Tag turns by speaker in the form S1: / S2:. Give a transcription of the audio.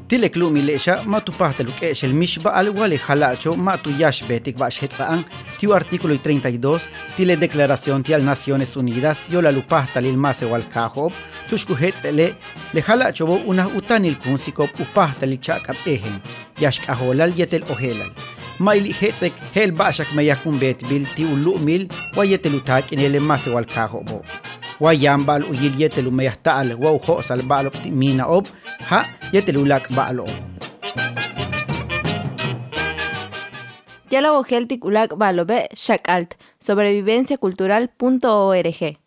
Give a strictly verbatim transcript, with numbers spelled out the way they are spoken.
S1: Tileklu milesha ma tu pahta lukesh el mishba al wale halacho ma tu yash betik ba shetzaan tiu artículo treinta y dos tile declaración ti al Naciones Unidas yo la lupahta lil mase wal kahob tushku hetzele le halacho bo una utanil kunsikop upahta li chakap ehen yash kaholal yetel ohelal maili hetzek hel bashak mayakun betbil ti ulumil wa yetel utak in el mase wal kahobo Wayambal uyil yetelu mayahtaal waw hosal balop mina ob ha yetelu lak balo.
S2: Yala Bogeltic ulak balobe shakalt sobrevivencia cultural punto org